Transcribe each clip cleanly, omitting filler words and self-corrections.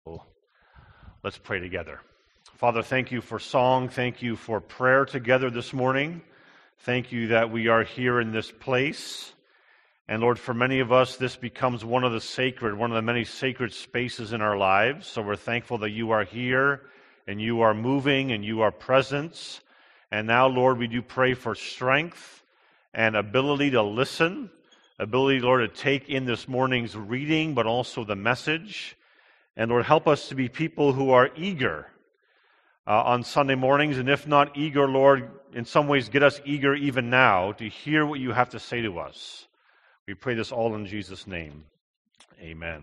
Let's pray together. Father, thank you for song. Thank you for prayer together this morning. Thank you that we are here in this place. And Lord, for many of us, this becomes one of the many sacred spaces in our lives. So we're thankful that you are here and you are moving and you are present. And now, Lord, we do pray for strength and ability to listen, ability, Lord, to take in this morning's reading, but also the message. And Lord, help us to be people who are eager on Sunday mornings, and if not eager, Lord, in some ways get us eager even now to hear what you have to say to us. We pray this all in Jesus' name. Amen.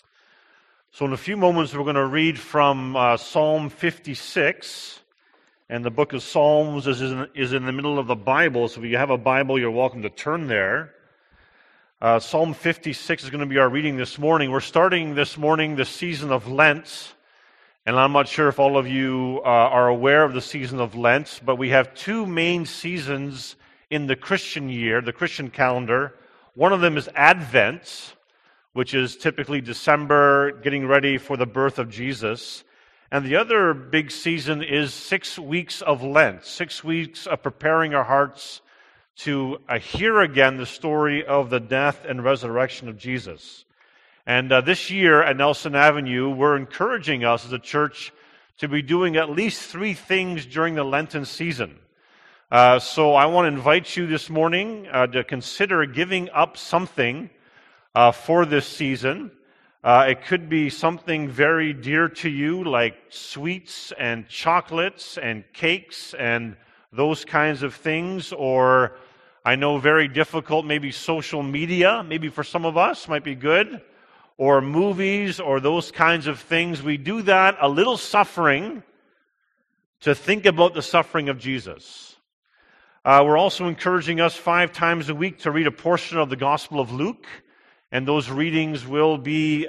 So in a few moments, we're going to read from Psalm 56, and the book of Psalms is in the middle of the Bible, so if you have a Bible, you're welcome to turn there. Psalm 56 is going to be our reading this morning. We're starting this morning the season of Lent, and I'm not sure if all of you are aware of the season of Lent, but we have two main seasons in the Christian year, the Christian calendar. One of them is Advent, which is typically December, getting ready for the birth of Jesus. And the other big season is 6 weeks of Lent, 6 weeks of preparing our hearts to hear again the story of the death and resurrection of Jesus. And this year at Nelson Avenue, we're encouraging us as a church to be doing at least 3 things during the Lenten season. So I want to invite you this morning to consider giving up something for this season. It could be something very dear to you, like sweets and chocolates and cakes and those kinds of things, or I know very difficult, maybe social media, maybe for some of us might be good, or movies or those kinds of things. We do that, a little suffering, to think about the suffering of Jesus. We're also encouraging us 5 times a week to read a portion of the Gospel of Luke, and those readings will be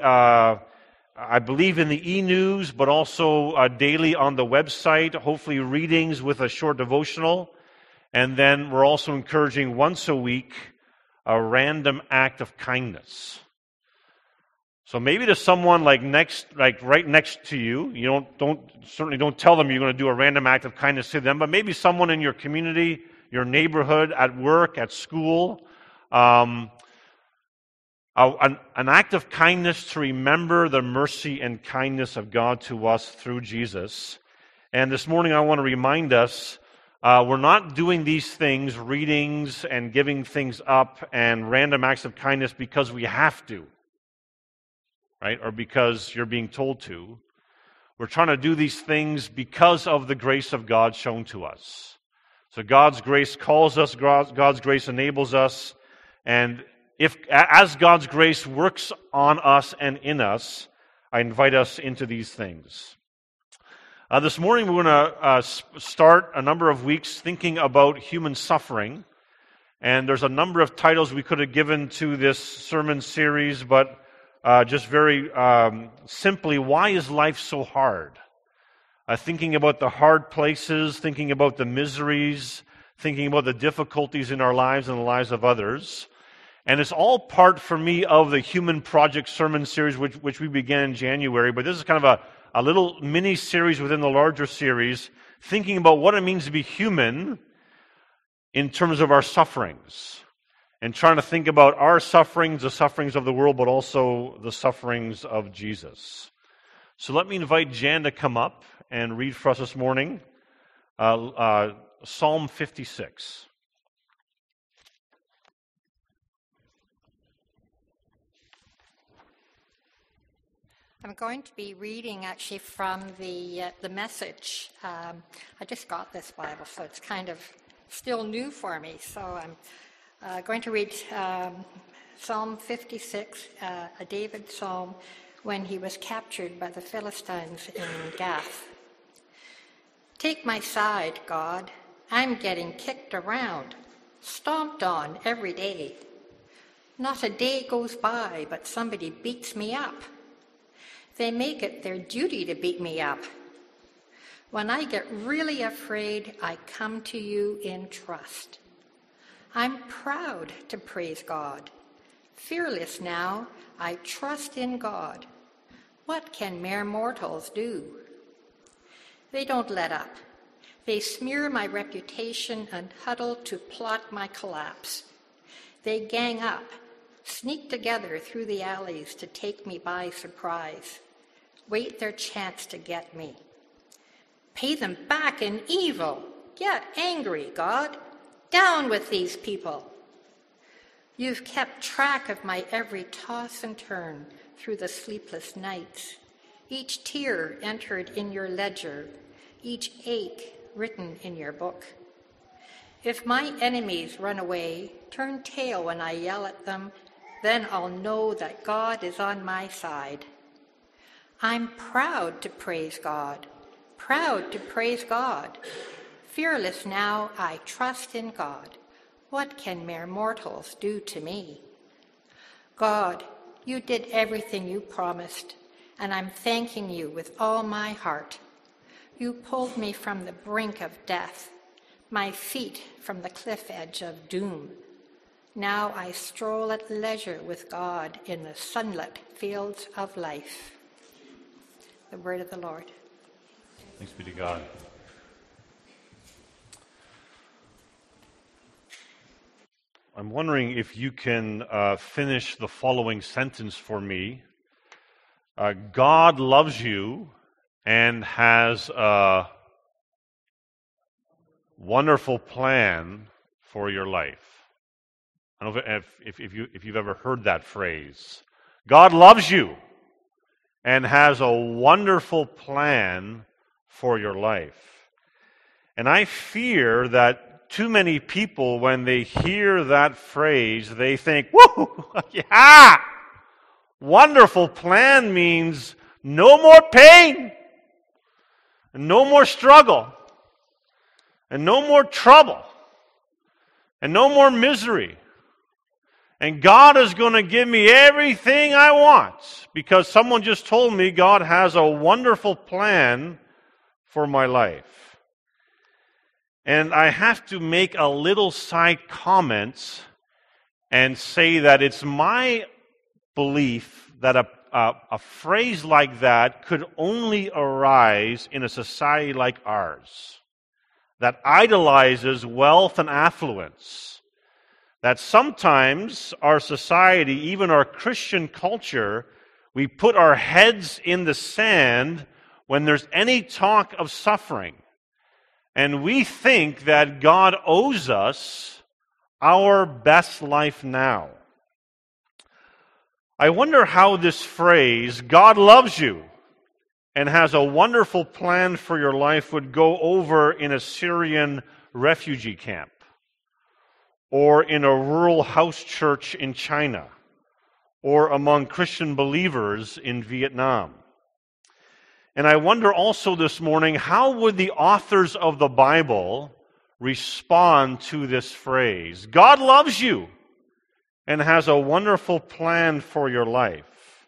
I believe in the e-news, but also daily on the website, hopefully readings with a short devotional. And then we're also encouraging once a week a random act of kindness. So maybe to someone right next to you, certainly don't tell them you're going to do a random act of kindness to them, but maybe someone in your community, your neighborhood, at work, at school, an act of kindness to remember the mercy and kindness of God to us through Jesus. And this morning I want to remind us, we're not doing these things, readings and giving things up and random acts of kindness because we have to, right? Or because you're being told to. We're trying to do these things because of the grace of God shown to us. So God's grace calls us, God's grace enables us, and as God's grace works on us and in us, I invite us into these things. This morning we're going to start a number of weeks thinking about human suffering. And there's a number of titles we could have given to this sermon series, but just very simply, why is life so hard? Thinking about the hard places, thinking about the miseries, thinking about the difficulties in our lives and the lives of others. And it's all part, for me, of the Human Project sermon series, which we began in January. But this is kind of a little mini-series within the larger series, thinking about what it means to be human in terms of our sufferings. And trying to think about our sufferings, the sufferings of the world, but also the sufferings of Jesus. So let me invite Jan to come up and read for us this morning Psalm 56. I'm going to be reading actually from the Message. I just got this Bible, so it's kind of still new for me. So I'm going to read Psalm 56, a David psalm, when he was captured by the Philistines in Gath. Take my side, God. I'm getting kicked around, stomped on every day. Not a day goes by but somebody beats me up. They make it their duty to beat me up. When I get really afraid, I come to you in trust. I'm proud to praise God. Fearless now, I trust in God. What can mere mortals do? They don't let up. They smear my reputation and huddle to plot my collapse. They gang up, sneak together through the alleys to take me by surprise, wait their chance to get me. Pay them back in evil. Get angry, God. Down with these people. You've kept track of my every toss and turn through the sleepless nights, each tear entered in your ledger, each ache written in your book. If my enemies run away, turn tail when I yell at them, then I'll know that God is on my side. I'm proud to praise God, proud to praise God. Fearless now, I trust in God. What can mere mortals do to me? God, you did everything you promised, and I'm thanking you with all my heart. You pulled me from the brink of death, my feet from the cliff edge of doom. Now I stroll at leisure with God in the sunlit fields of life. The word of the Lord. Thanks be to God. I'm wondering if you can finish the following sentence for me. God loves you and has a wonderful plan for your life. I don't know if you've ever heard that phrase. God loves you and has a wonderful plan for your life. And I fear that too many people, when they hear that phrase, they think, woo, yeah, wonderful plan means no more pain, and no more struggle, and no more trouble, and no more misery. And God is going to give me everything I want because someone just told me God has a wonderful plan for my life. And I have to make a little side comment and say that it's my belief that a phrase like that could only arise in a society like ours, that idolizes wealth and affluence. That sometimes our society, even our Christian culture, we put our heads in the sand when there's any talk of suffering. And we think that God owes us our best life now. I wonder how this phrase, God loves you and has a wonderful plan for your life, would go over in a Syrian refugee camp, or in a rural house church in China, or among Christian believers in Vietnam. And I wonder also this morning, how would the authors of the Bible respond to this phrase? God loves you and has a wonderful plan for your life.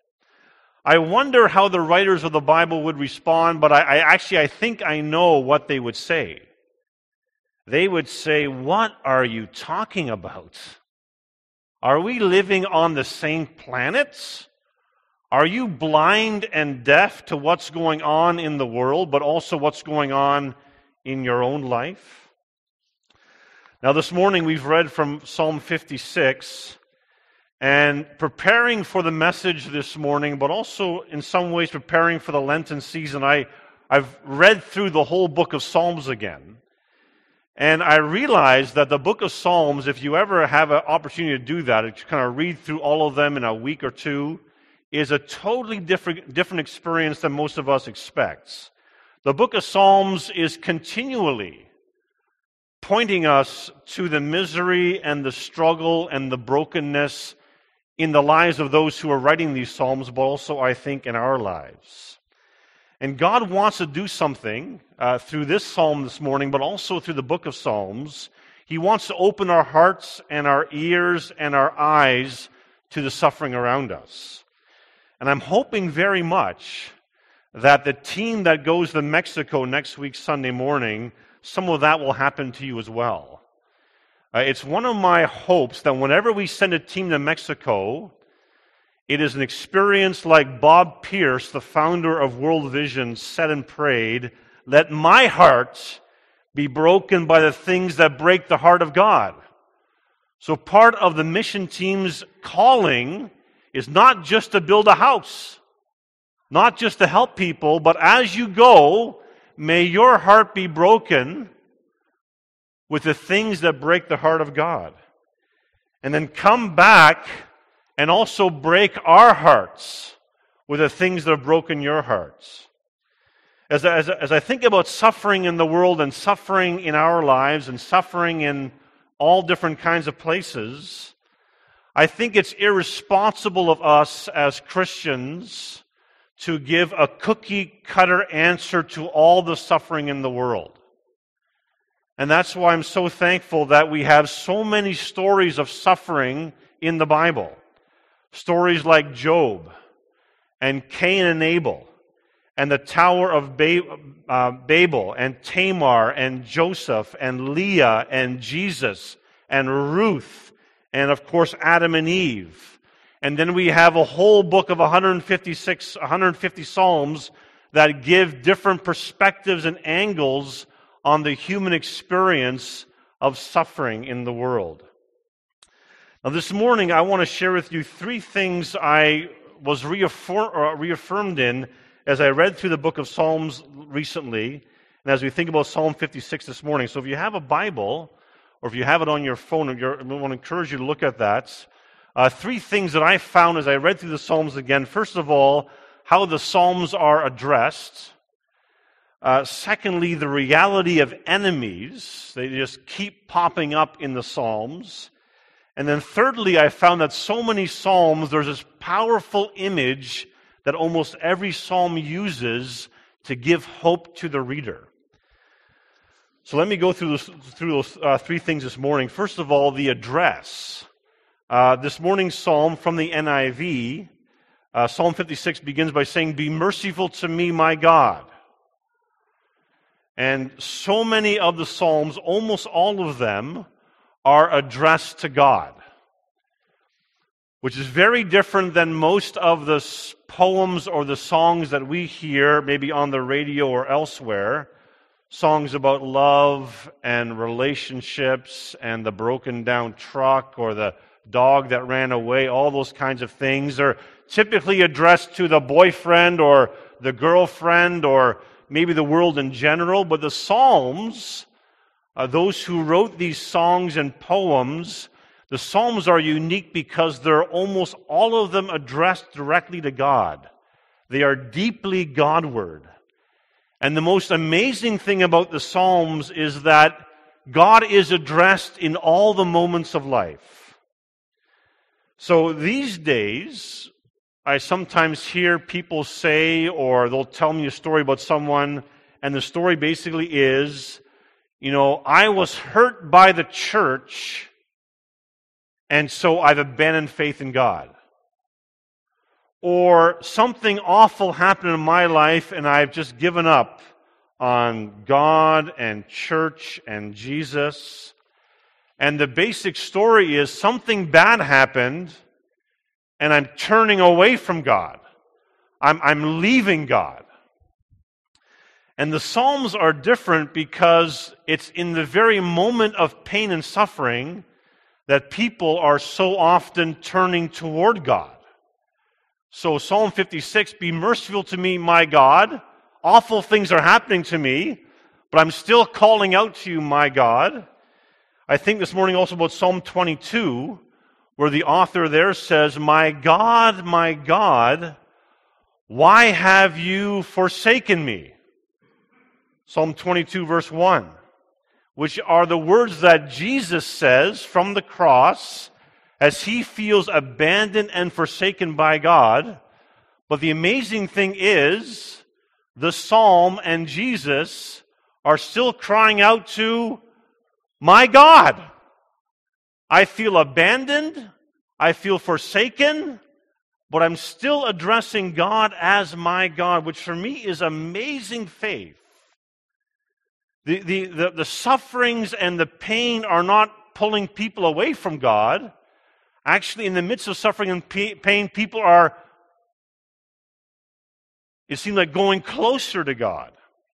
I wonder how the writers of the Bible would respond, but I think I know what they would say. They would say, what are you talking about? Are we living on the same planet? Are you blind and deaf to what's going on in the world, but also what's going on in your own life? Now, this morning we've read from Psalm 56, and preparing for the message this morning, but also in some ways preparing for the Lenten season, I've read through the whole book of Psalms again. And I realized that the book of Psalms, if you ever have an opportunity to do that, to kind of read through all of them in a week or two, is a totally different experience than most of us expect. The book of Psalms is continually pointing us to the misery and the struggle and the brokenness in the lives of those who are writing these Psalms, but also, I think, in our lives. And God wants to do something through this psalm this morning, but also through the book of Psalms. He wants to open our hearts and our ears and our eyes to the suffering around us. And I'm hoping very much that the team that goes to Mexico next week, Sunday morning, some of that will happen to you as well. It's one of my hopes that whenever we send a team to Mexico, It is an experience like Bob Pierce, the founder of World Vision, said and prayed, "Let my heart be broken by the things that break the heart of God." So part of the mission team's calling is not just to build a house, not just to help people, but as you go, may your heart be broken with the things that break the heart of God. And then come back and also break our hearts with the things that have broken your hearts. As I think about suffering in the world and suffering in our lives and suffering in all different kinds of places, I think it's irresponsible of us as Christians to give a cookie-cutter answer to all the suffering in the world. And that's why I'm so thankful that we have so many stories of suffering in the Bible. Stories like Job and Cain and Abel and the Tower of Babel and Tamar and Joseph and Leah and Jesus and Ruth and, of course, Adam and Eve. And then we have a whole book of 150 Psalms that give different perspectives and angles on the human experience of suffering in the world. Now, this morning, I want to share with you three things I was reaffirmed in as I read through the book of Psalms recently, and as we think about Psalm 56 this morning. So if you have a Bible, or if you have it on your phone, I want to encourage you to look at that. Three things that I found as I read through the Psalms again. First of all, how the Psalms are addressed. Secondly, the reality of enemies. They just keep popping up in the Psalms. And then thirdly, I found that so many Psalms, there's this powerful image that almost every Psalm uses to give hope to the reader. So let me go through those three things this morning. First of all, the address. This morning's Psalm from the NIV, Psalm 56 begins by saying, "Be merciful to me, my God." And so many of the Psalms, almost all of them, are addressed to God, which is very different than most of the poems or the songs that we hear, maybe on the radio or elsewhere. Songs about love and relationships and the broken down truck or the dog that ran away, all those kinds of things are typically addressed to the boyfriend or the girlfriend or maybe the world in general. But the Psalms, those who wrote these songs and poems, the Psalms are unique because they're almost all of them addressed directly to God. They are deeply Godward. And the most amazing thing about the Psalms is that God is addressed in all the moments of life. So these days, I sometimes hear people say, or they'll tell me a story about someone, and the story basically is, I was hurt by the church, and so I've abandoned faith in God. Or something awful happened in my life, and I've just given up on God and church and Jesus. And the basic story is something bad happened, and I'm turning away from God. I'm leaving God. And the Psalms are different because it's in the very moment of pain and suffering that people are so often turning toward God. So Psalm 56, "Be merciful to me, my God." Awful things are happening to me, but I'm still calling out to you, my God. I think this morning also about Psalm 22, where the author there says, my God, why have you forsaken me?" Psalm 22, verse 1, which are the words that Jesus says from the cross as he feels abandoned and forsaken by God. But the amazing thing is, the Psalm and Jesus are still crying out to, my God. I feel abandoned, I feel forsaken, but I'm still addressing God as my God, which for me is amazing faith. The sufferings and the pain are not pulling people away from God. Actually, in the midst of suffering and pain, people are, it seems like, going closer to God.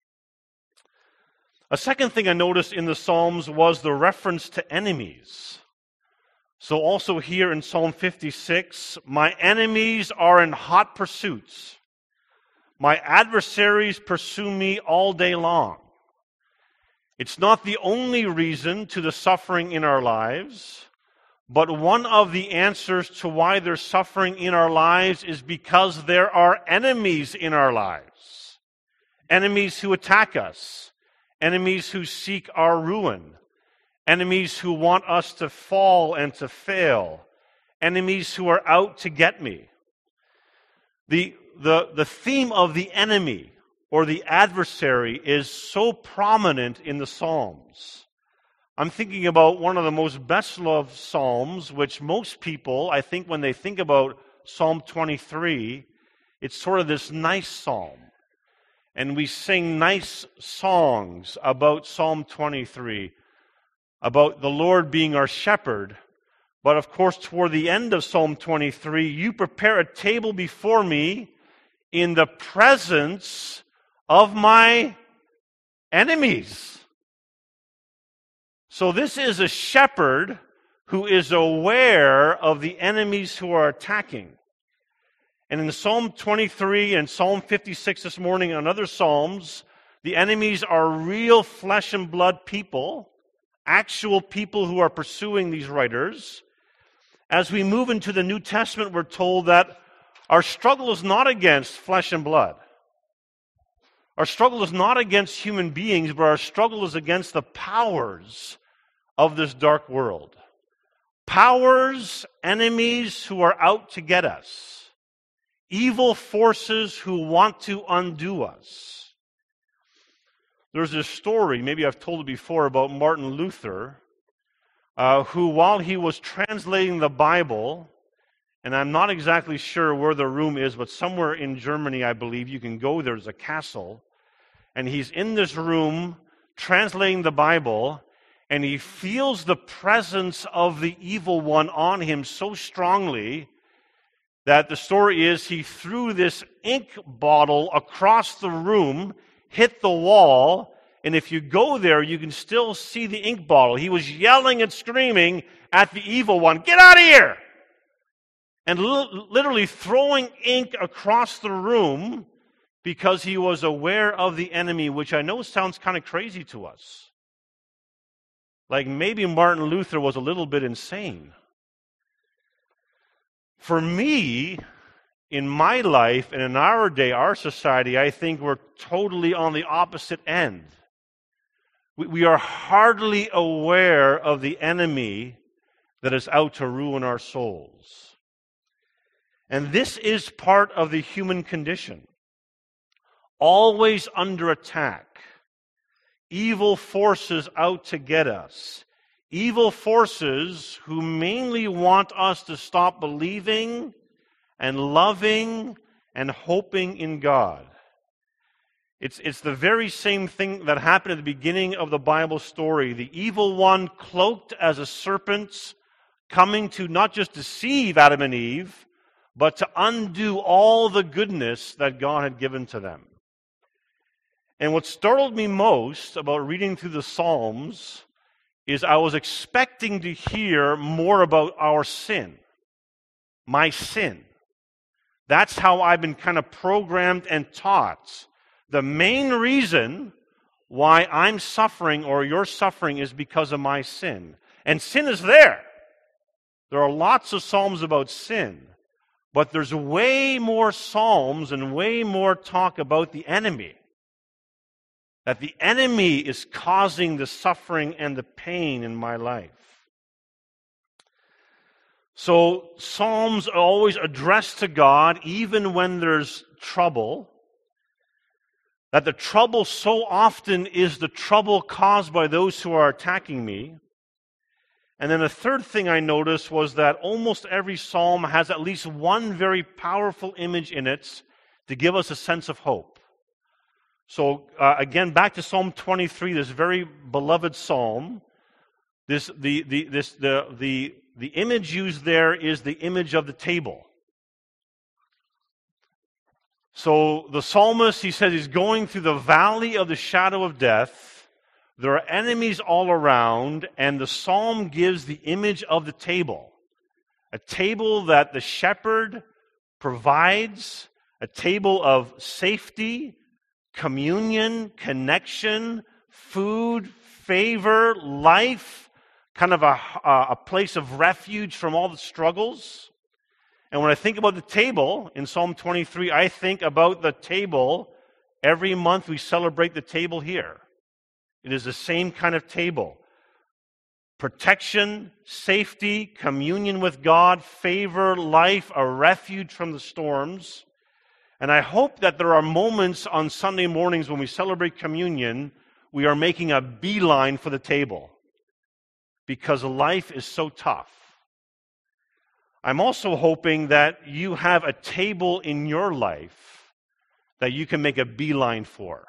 A second thing I noticed in the Psalms was the reference to enemies. So also here in Psalm 56, my enemies are in hot pursuits. My adversaries pursue me all day long. It's not the only reason to the suffering in our lives, but one of the answers to why there's suffering in our lives is because there are enemies in our lives. Enemies who attack us. Enemies who seek our ruin. Enemies who want us to fall and to fail. Enemies who are out to get me. The theme of the enemy or the adversary is so prominent in the Psalms. I'm thinking about one of the most best-loved Psalms, which most people, I think when they think about Psalm 23, it's sort of this nice psalm. And we sing nice songs about Psalm 23, about the Lord being our shepherd. But of course, toward the end of Psalm 23, you prepare a table before me in the presence of my enemies. So this is a shepherd who is aware of the enemies who are attacking. And in Psalm 23 and Psalm 56 this morning and other Psalms, the enemies are real flesh and blood people, actual people who are pursuing these writers. As we move into the New Testament, we're told that our struggle is not against flesh and blood. Our struggle is not against human beings, but our struggle is against the powers of this dark world. Powers, enemies who are out to get us. Evil forces who want to undo us. There's this story, maybe I've told it before, about Martin Luther, who, while he was translating the Bible, and I'm not exactly sure where the room is, but somewhere in Germany, I believe, you can go, there's a castle, and he's in this room translating the Bible, and he feels the presence of the evil one on him so strongly that the story is he threw this ink bottle across the room, hit the wall, and if you go there, you can still see the ink bottle. He was yelling and screaming at the evil one, "Get out of here!" And literally throwing ink across the room because he was aware of the enemy, which I know sounds kind of crazy to us. Like maybe Martin Luther was a little bit insane. For me, in my life and in our day, our society, I think we're totally on the opposite end. We are hardly aware of the enemy that is out to ruin our souls. And this is part of the human condition. Always under attack. Evil forces out to get us. Evil forces who mainly want us to stop believing and loving and hoping in God. It's the very same thing that happened at the beginning of the Bible story. The evil one, cloaked as a serpent, coming to not just deceive Adam and Eve, but to undo all the goodness that God had given to them. And what startled me most about reading through the Psalms is I was expecting to hear more about our sin, my sin. That's how I've been kind of programmed and taught. The main reason why I'm suffering or you're suffering is because of my sin. And sin is there. There are lots of Psalms about sin, but there's way more Psalms and way more talk about the enemy. That the enemy is causing the suffering and the pain in my life. So Psalms are always addressed to God even when there's trouble. That the trouble so often is the trouble caused by those who are attacking me. And then the third thing I noticed was that almost every psalm has at least one very powerful image in it to give us a sense of hope. So again, back to Psalm 23, this very beloved psalm. The the image used there is the image of the table. So the psalmist, he says he's going through the valley of the shadow of death. There are enemies all around, and the psalm gives the image of the table. A table that the shepherd provides, a table of safety, communion, connection, food, favor, life, kind of a place of refuge from all the struggles. And when I think about the table in Psalm 23, I think about the table. Every month we celebrate the table here. It is the same kind of table. Protection, safety, communion with God, favor, life, a refuge from the storms. And I hope that there are moments on Sunday mornings when we celebrate communion, we are making a beeline for the table because life is so tough. I'm also hoping that you have a table in your life that you can make a beeline for.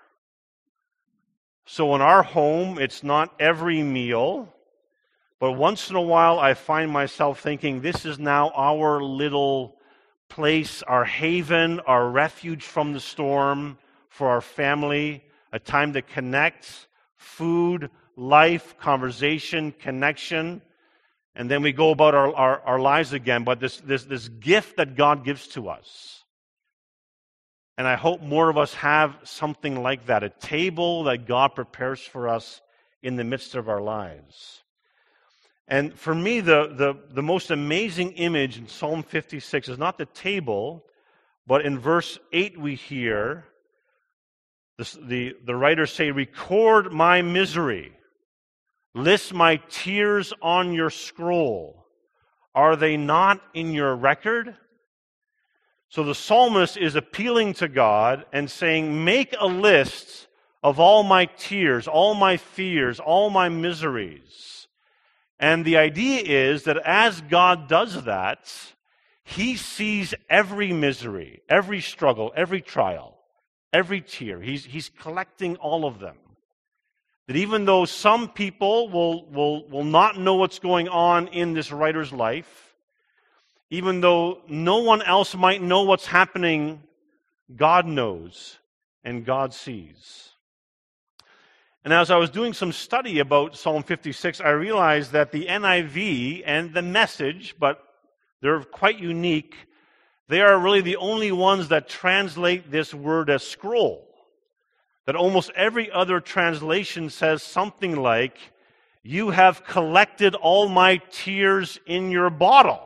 So in our home, it's not every meal, but once in a while I find myself thinking, this is now our little place, our haven, our refuge from the storm for our family, a time to connect, food, life, conversation, connection. And then we go about our lives again. But this gift that God gives to us. And I hope more of us have something like that, a table that God prepares for us in the midst of our lives. And for me, the most amazing image in Psalm 56 is not the table, but in verse 8 we hear the writers say, "Record my misery. List my tears on your scroll. Are they not in your record?" So the psalmist is appealing to God and saying, make a list of all my tears, all my fears, all my miseries. And the idea is that as God does that, He sees every misery, every struggle, every trial, every tear. He's collecting all of them. That even though some people will not know what's going on in this writer's life, even though no one else might know what's happening, God knows and God sees. And as I was doing some study about Psalm 56, I realized that the NIV and the Message, but they're quite unique, they are really the only ones that translate this word as scroll. That almost every other translation says something like, "You have collected all my tears in your bottle,"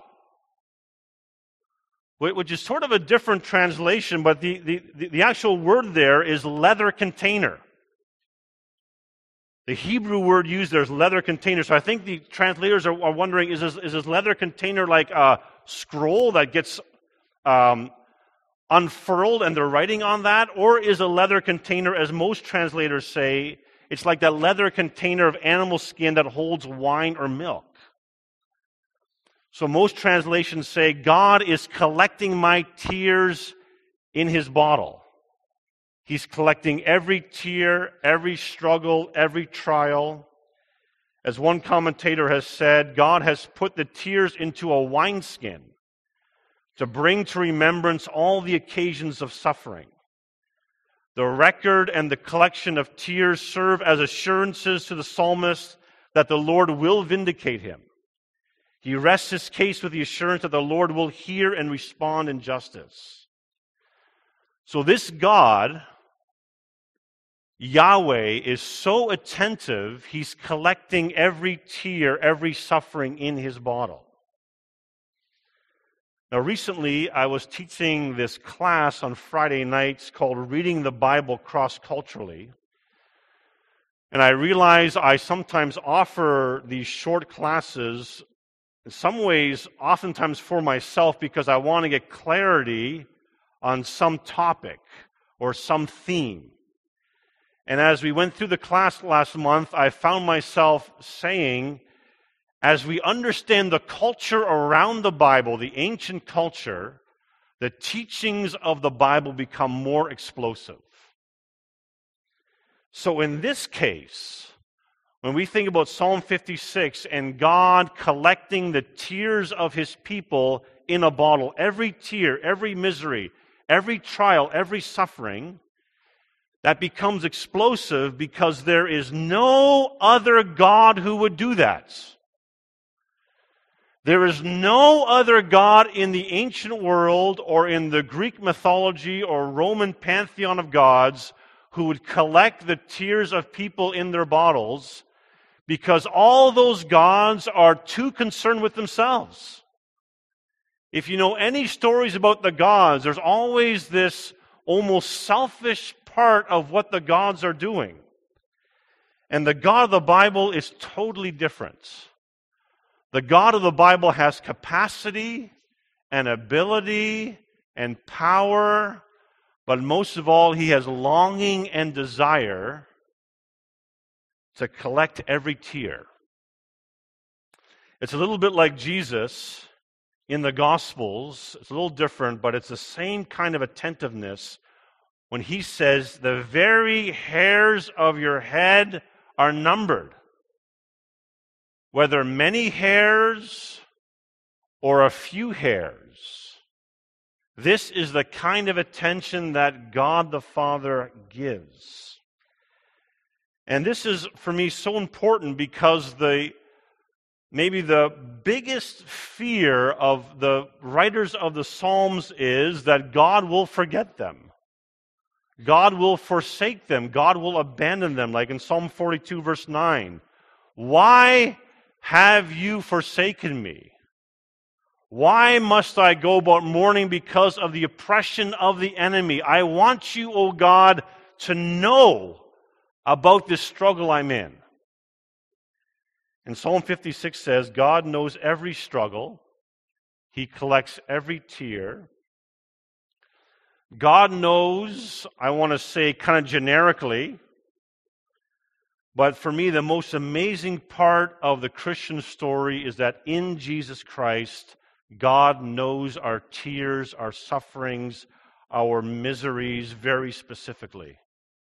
which is sort of a different translation, but the actual word there is leather container. The Hebrew word used there is leather container. So I think the translators are wondering, is this leather container like a scroll that gets unfurled and they're writing on that? Or is a leather container, as most translators say, it's like that leather container of animal skin that holds wine or milk? So most translations say, God is collecting my tears in His bottle. He's collecting every tear, every struggle, every trial. As one commentator has said, God has put the tears into a wineskin to bring to remembrance all the occasions of suffering. The record and the collection of tears serve as assurances to the psalmist that the Lord will vindicate him. He rests his case with the assurance that the Lord will hear and respond in justice. So this God, Yahweh, is so attentive, He's collecting every tear, every suffering in His bottle. Now, recently, I was teaching this class on Friday nights called Reading the Bible Cross-Culturally. And I realize I sometimes offer these short classes, in some ways, oftentimes for myself, because I want to get clarity on some topic or some theme. And as we went through the class last month, I found myself saying, as we understand the culture around the Bible, the ancient culture, the teachings of the Bible become more explosive. So in this case, When we think about Psalm 56 and God collecting the tears of his people in a bottle, every tear, every misery, every trial, every suffering, that becomes explosive because there is no other God who would do that. There is no other God in the ancient world or in the Greek mythology or Roman pantheon of gods who would collect the tears of people in their bottles, because all those gods are too concerned with themselves. If you know any stories about the gods, there's always this almost selfish part of what the gods are doing. And the God of the Bible is totally different. The God of the Bible has capacity and ability and power, but most of all, he has longing and desire to collect every tear. It's a little bit like Jesus in the Gospels. It's a little different, but it's the same kind of attentiveness when he says, the very hairs of your head are numbered. Whether many hairs or a few hairs, this is the kind of attention that God the Father gives. And this is, for me, so important because maybe the biggest fear of the writers of the Psalms is that God will forget them. God will forsake them. God will abandon them, like in Psalm 42, verse 9. Why have you forsaken me? Why must I go about mourning because of the oppression of the enemy? I want you, O God, to know about this struggle I'm in. And Psalm 56 says, God knows every struggle. He collects every tear. God knows, I want to say kind of generically, but for me the most amazing part of the Christian story is that in Jesus Christ, God knows our tears, our sufferings, our miseries very specifically.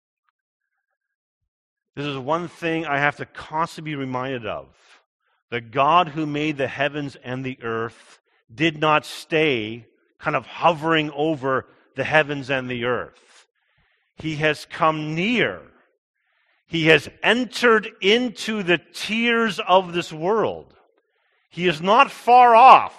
This is one thing I have to constantly be reminded of. The God who made the heavens and the earth did not stay kind of hovering over the heavens and the earth. He has come near. He has entered into the tears of this world. He is not far off.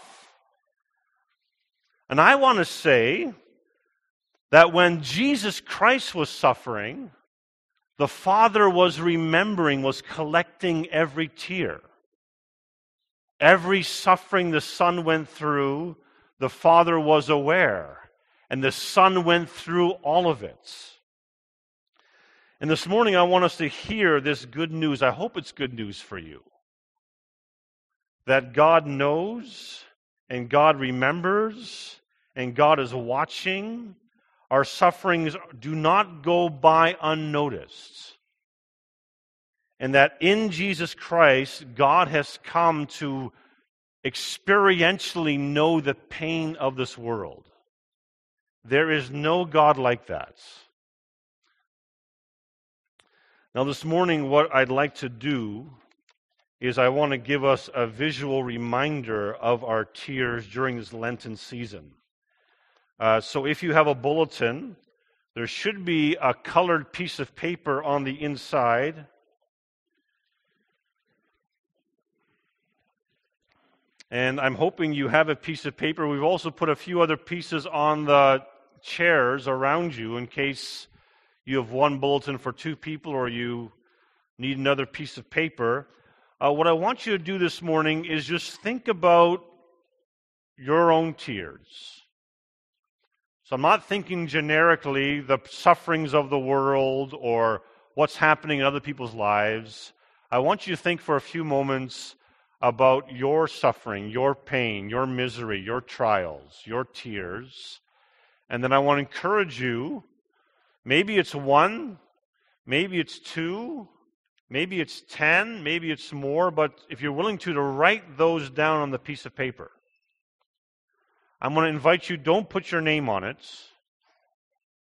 And I want to say that when Jesus Christ was suffering, the Father was remembering, was collecting every tear. Every suffering the Son went through, the Father was aware. And the Son went through all of it. And this morning I want us to hear this good news. I hope it's good news for you. That God knows, and God remembers, and God is watching. Our sufferings do not go by unnoticed. And that in Jesus Christ, God has come to experientially know the pain of this world. There is no God like that. Now this morning, what I'd like to do is I want to give us a visual reminder of our tears during this Lenten season. So if you have a bulletin, there should be a colored piece of paper on the inside. And I'm hoping you have a piece of paper. We've also put a few other pieces on the chairs around you in case you have one bulletin for two people or you need another piece of paper. What I want you to do this morning is just think about your own tears. So I'm not thinking generically the sufferings of the world or what's happening in other people's lives. I want you to think for a few moments about your suffering, your pain, your misery, your trials, your tears. And then I want to encourage you, maybe it's 1, maybe it's 2, maybe it's 10, maybe it's more, but if you're willing to write those down on the piece of paper. I'm going to invite you, don't put your name on it,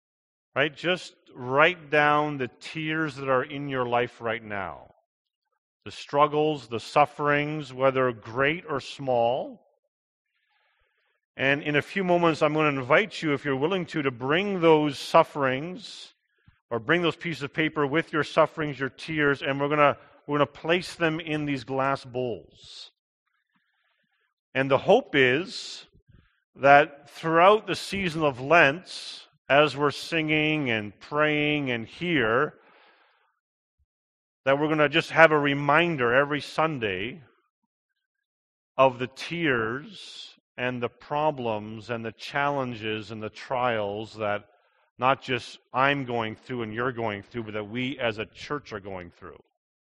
right? Just write down the tears that are in your life right now. the struggles, the sufferings, whether great or small. And in a few moments, I'm going to invite you, if you're willing to bring those sufferings or bring those pieces of paper with your sufferings, your tears, and we're going to place them in these glass bowls. And the hope is that throughout the season of Lent, as we're singing and praying and here, that we're going to just have a reminder every Sunday of the tears and the problems and the challenges and the trials that not just I'm going through and you're going through, but that we as a church are going through.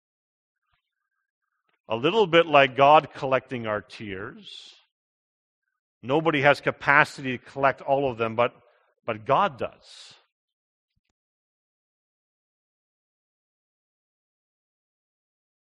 A little bit like God collecting our tears. Nobody has capacity to collect all of them, but God does.